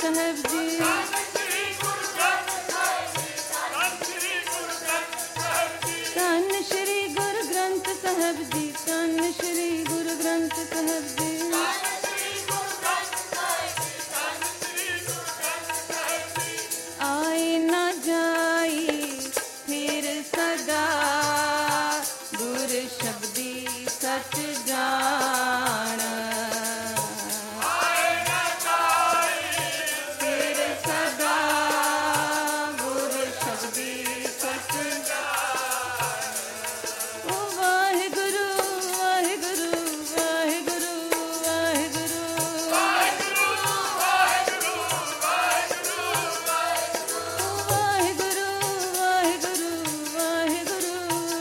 ਸਾਹਿਬ ਜੀ। ਧੰਨ ਸ਼੍ਰੀ ਗੁਰੂ ਗ੍ਰੰਥ ਸਾਹਿਬ ਜੀ, ਧੰਨ ਸ਼੍ਰੀ ਗੁਰੂ ਗ੍ਰੰਥ ਸਾਹਿਬ ਜੀ। ਆਏ ਨਾ ਜਾਈ ਫਿਰ ਸਦਾ ਗੁਰ ਸ਼ਬਦੀ ਸਚ ਜਾਣ। ਆਏ ਨਾ ਜਾਈ ਫਿਰ ਸਦਾ ਗੁਰ ਸ਼ਬਦੀ ਸਚ ਜਾਣ। ਓ ਵਾਹਿਗੁਰੂ ਵਾਹਿਗੁਰੂ ਵਾਹਿਗੁਰੂ ਵਾਹਿਗੁਰੂ ਵਾਹਿਗੁਰੂ ਵਾਹਿਗੁਰੂ ਵਾਹਿਗੁਰੂ ਵਾਹਿਗੁਰੂ ਵਾਹਿਗੁਰੂ ਵਾਹਿਗੁਰੂ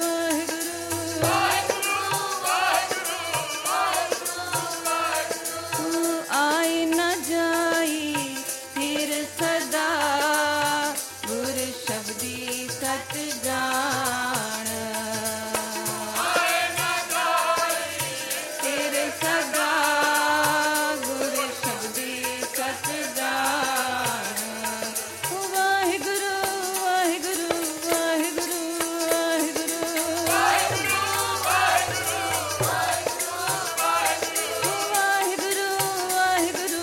ਆਏ ਨਾ ਜਾਈ ਫਿਰ ਸਦਾ ਗੁਰ ਸ਼ਬਦੀ ਸਚ ਜਾਣ। ਆਏ ਨਾ ਜਾਈ ਫਿਰ ਸਦਾ ਗੁਰ ਸ਼ਬਦੀ ਸਚ ਜਾਣ। ਵਾਹਿਗੁਰੂ ਵਾਹਿਗੁਰੂ ਵਾਹਿਗੁਰੂ ਵਾਹਿਗੁਰੂ ਵਾਹਿਗੁਰੂ ਵਾਹਿਗੁਰੂ ਵਾਹਿਗੁਰੂ ਵਾਹਿਗੁਰੂ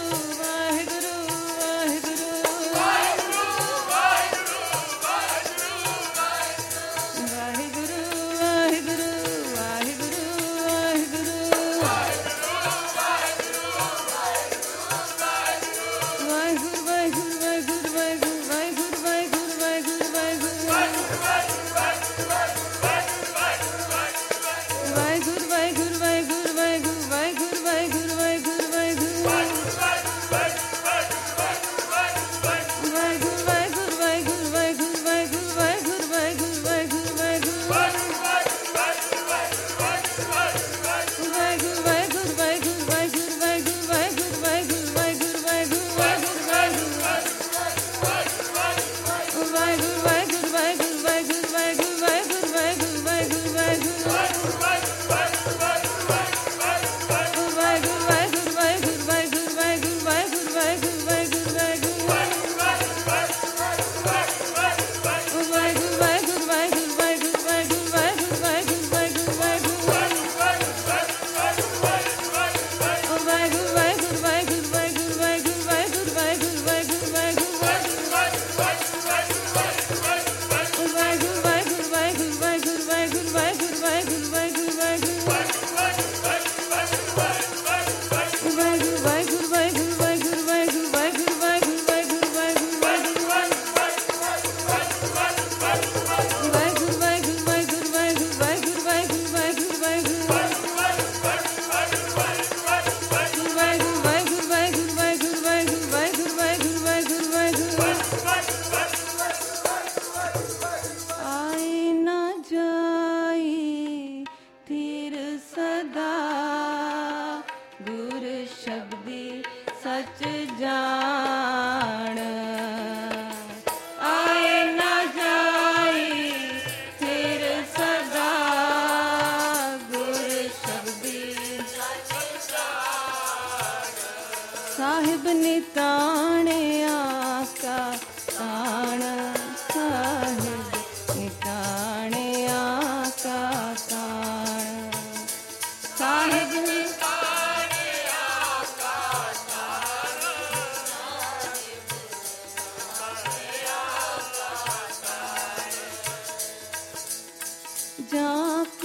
जाक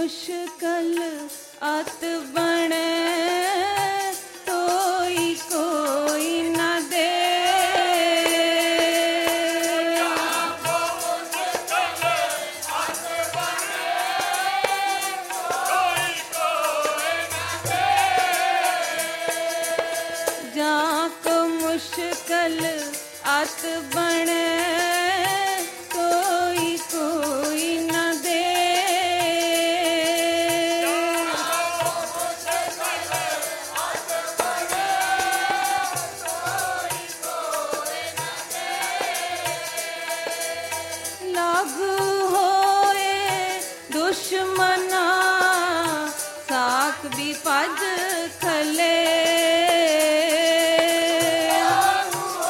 मुश्किल अत बने तोई कोई न दे। जाक मुश्किल अत बने कोई कोई न दे। लागू होए दुश्मना साक भी भज खले। लागू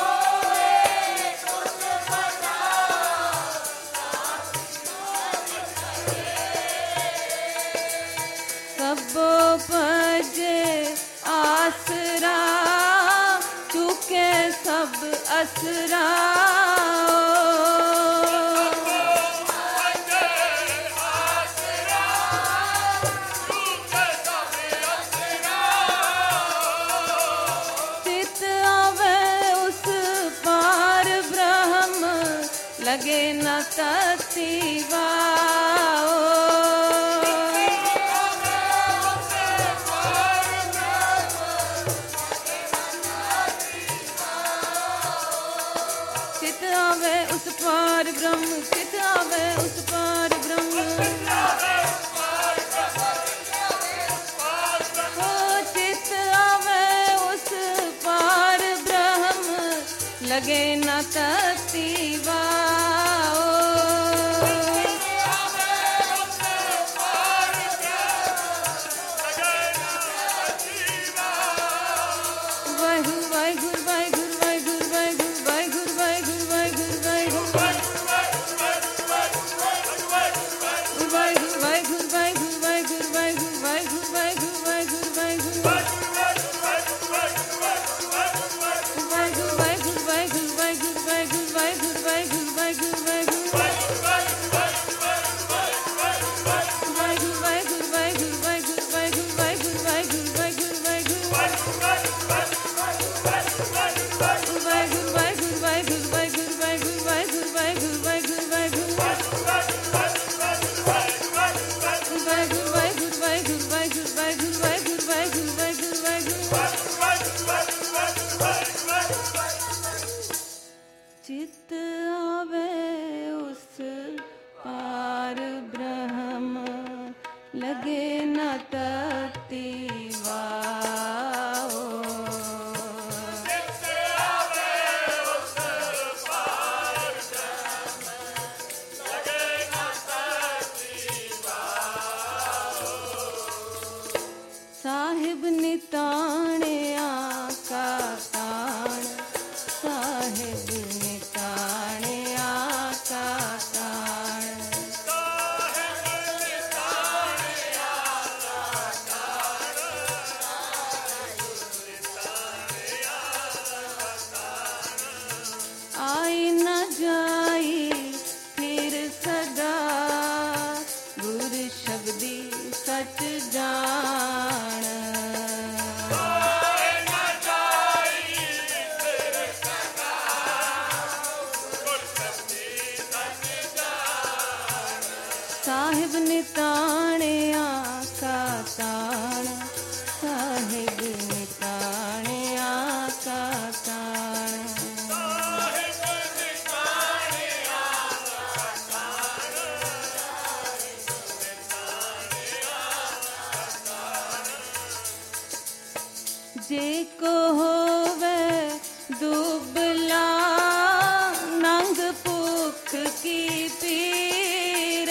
आसरा चित आवे उस पार ब्रह्म लगे न तत्वा चित आवे उस पार ब्रह्म चित आवे उस पार ब्रह्म ओ चित आवे उस पार ब्रह्म लगे न तत्वा चित आवे उस पार ब्रह्म लगे न तत्वा साहिब निताणे आका ताण साहिब निताणे आका ताण आई न जाई फिर सदा गुर शब्दी सच जान साहिब निताणे आका ताण साहिब निताणे आका ताण जे को होवे दुबला नंग भूख की पीर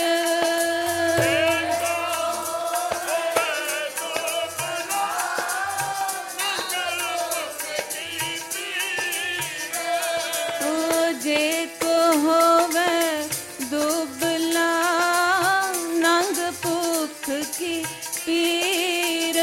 ओ जे को होवे दुबला नंग भूख की पीर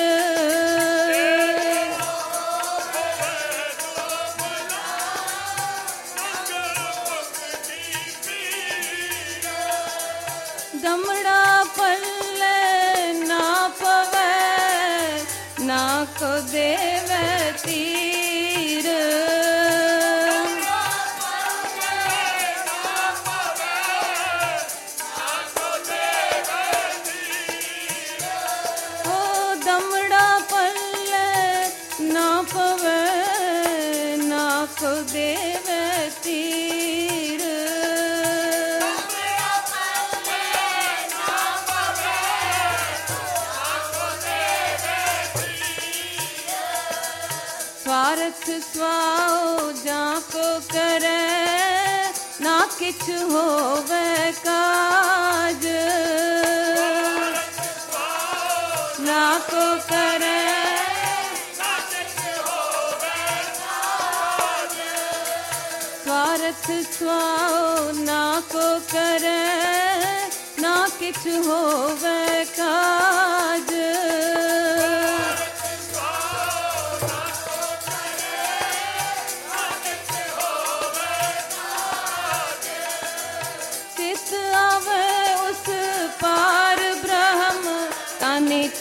दमड़ा पल्ले ना पवे ना को देवे तीर ओ दमड़ा पल्ले ना पवे ना को देवे तीर स्वार्थ स्वाओ जाको करे ना किछ होवे काज ना को करे स्वार्थ स्वाओ ना को करे ना किछ होवे काज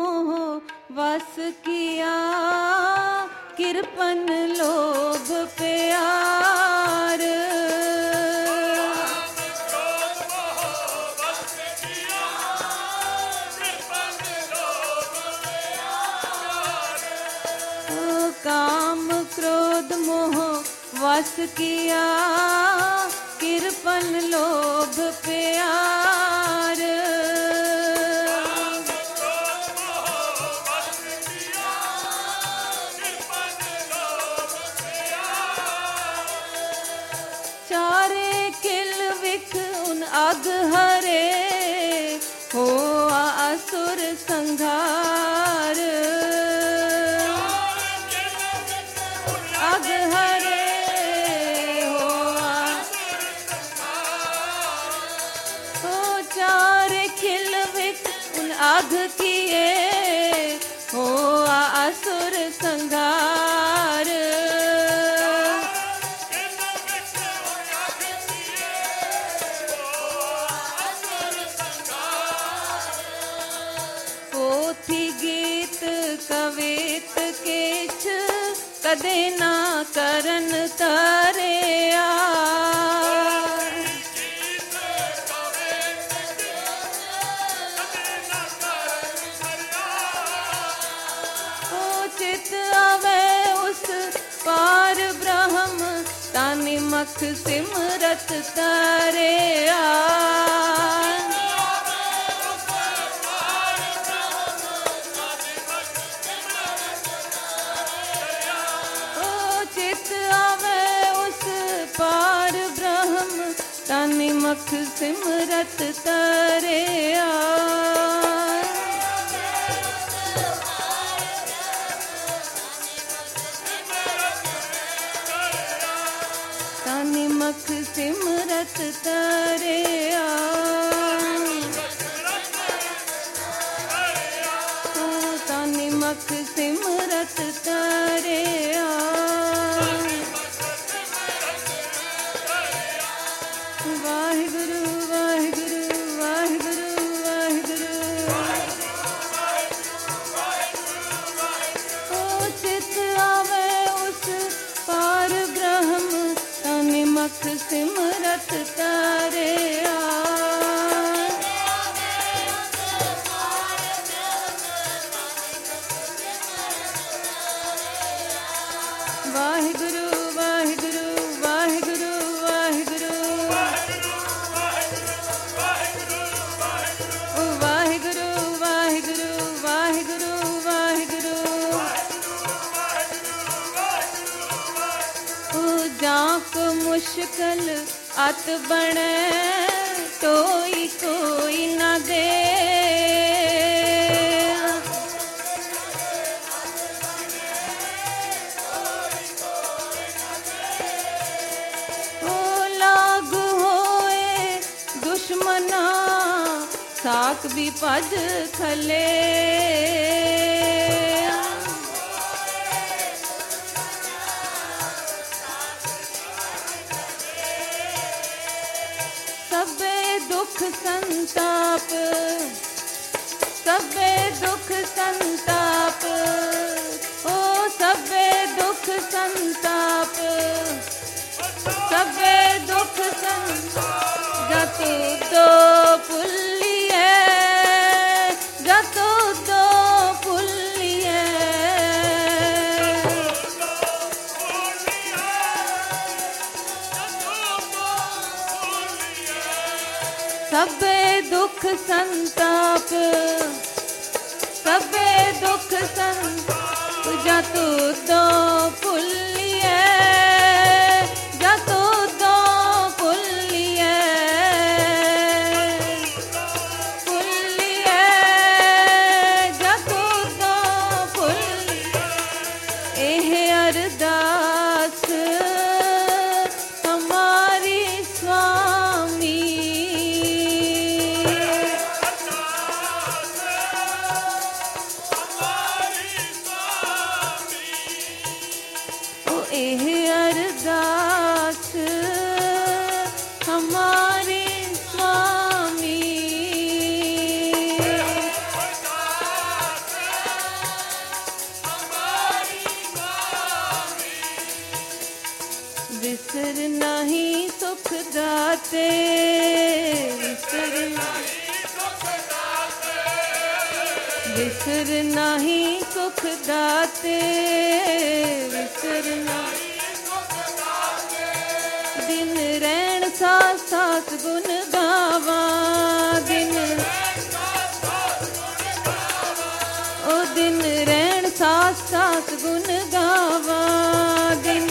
मोह वस किया, कृपन लोभ प्यार। काम क्रोध मोह वस किया, कृपन लोभ प्यार। चारे किल विख उन अग हरे, होआ असुर संघार। अग हरे होआ, हो चार खिल विख उन अग किए, होआ असुर संघार। पोथी गीत कवित केछ, कदे ना करन तरिया। ओ चित आवे उस पार ब्रह्म, तानि मख सिमरत तरिया। तानि मख सिमरत तरिया। तानि मख सिमरत तरिया। तानि मख सिमरत तरिया। वाहिगुरु वाहिगुरु वाहिगुरु वाहिगुरु। ओ चित आवे उस पार ब्रह्म, तानि मख सिमरत तरिया। वाहिगुरु वाहिगुरु वाहिगुरु वाहिगुरु। वाहिगुरु वाहिगुरु वाहिगुरु वाहिगुरु। जाक मुश्किल अत बने, तोई कोई न दे। दुश्मना साक भी भज खले। सबे दुख संताप, सबे दुख संताप। ओ सबे दुख संताप, सबे दुख संताप। जतु दो पुलिये, जतु दो पुलिये। सबे दुख संताप, सबे दुख संताप। जतु दो पुलिये, जतु दो पुलिये। पुलिये जतु दो पुलिये। एह अरदास हमारी स्वामी। ਵਿਸਰ ਨਹੀਂ ਸੁਖ ਦਾਤੇ, ਵਿਸਰ ਨਹੀਂ ਸੁਖ ਦਾਤੇ, ਵਿਸਰ ਨਹੀਂ ਦਿਨ ਰਹਿਣ ਸਾਸ ਸਾਸ ਗੁਣ ਗਾਵਾਂ, ਦਿਨ ਉਹ ਦਿਨ ਰਹਿਣ ਸਾਸ ਸਾਸ ਗੁਣ ਗਾਵਾਂ, ਦਿਨ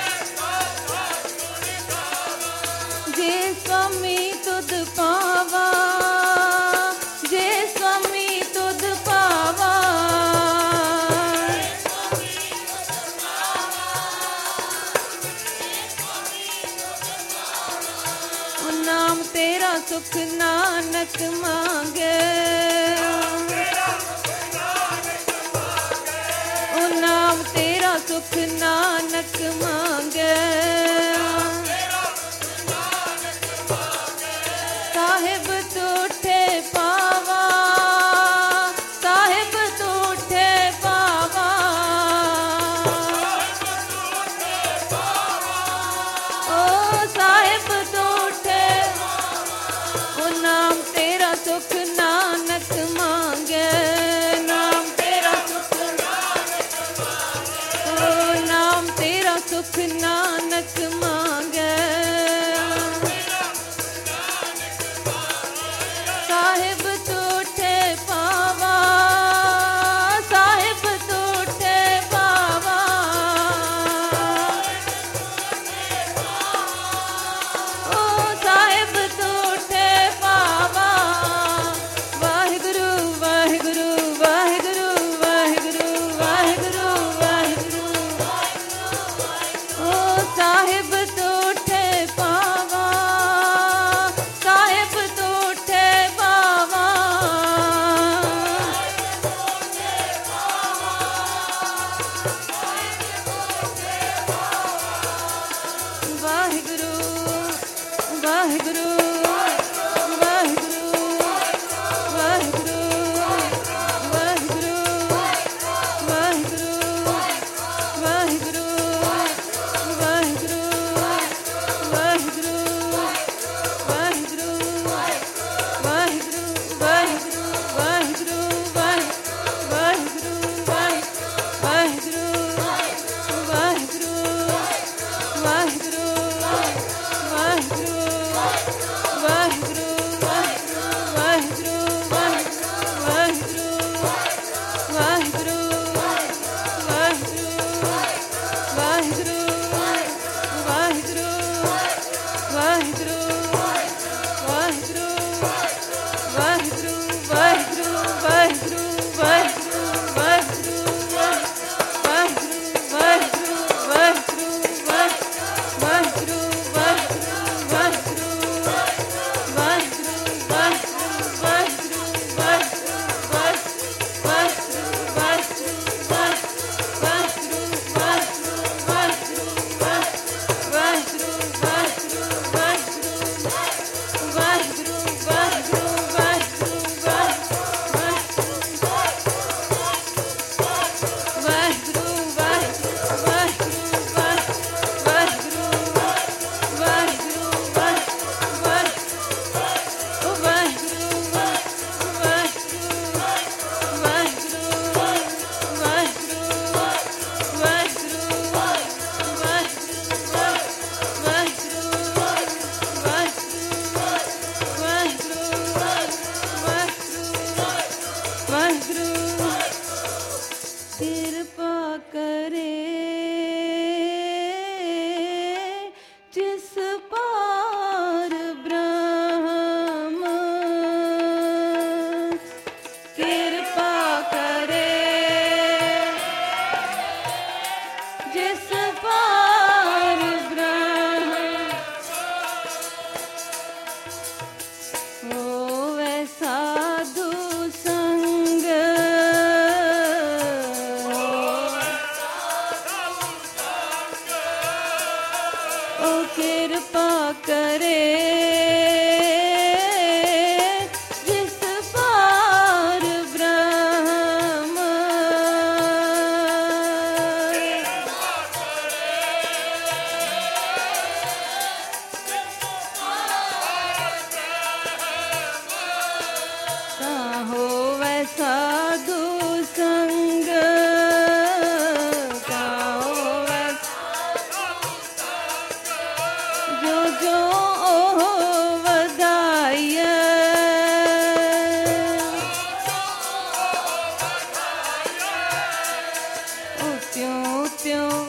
ਜੇ ਸਵਾਮੀ ਤੁਧ ਪਾਵਾ, ਜੇ ਸਵਾਮੀ ਤੁਧ ਪਾਵਾ, ਉਹ ਨਾਮ ਤੇਰਾ ਸੁਖ ਨਾਨਕ ਮੰਗੇ, ਉਹ ਨਾਮ ਤੇਰਾ ਸੁਖ ਨਾਨਕ ਮੰਗੇ, ਸਾਹਿਬ ਤੂਠੇ ਪਾਵਾ, ਸਾਹਿਬ ਤੂਠੇ ਪਾਵਾ, ਓ ਸਾਹਿਬ ਤੂਠੇ, ਓ ਨਾਮ ਤੇਰਾ ਸੁਖ ਨਾਨਕ ਮੰਗੇ, ਨਾਮ ਤੇਰਾ ਸੁਖ ਨਾਨਕ ਮੰਗੇ, ਓ ਨਾਮ ਤੇਰਾ ਸੁਖ ਨਾਨਕ ਮੰਗੇ, ਸਾਹਿਬ ਤੂਠੇ ਪਾਵਾ, ਸਾਹਿਬ ਤੂਠੇ ਪਾਵਾ, ਓ ਸਾਹਿਬ ਤੂਠੇ ਪਾਵਾ, ਵਾਹਿਗੁਰੂ ਵਾਹਿਗੁਰੂ ਵਾਹਿਗੁਰੂ ਵਾਹਿਗੁਰੂ ਵਾਹਿਗੁਰੂ ਵਾਹਿਗੁਰੂ, ਓ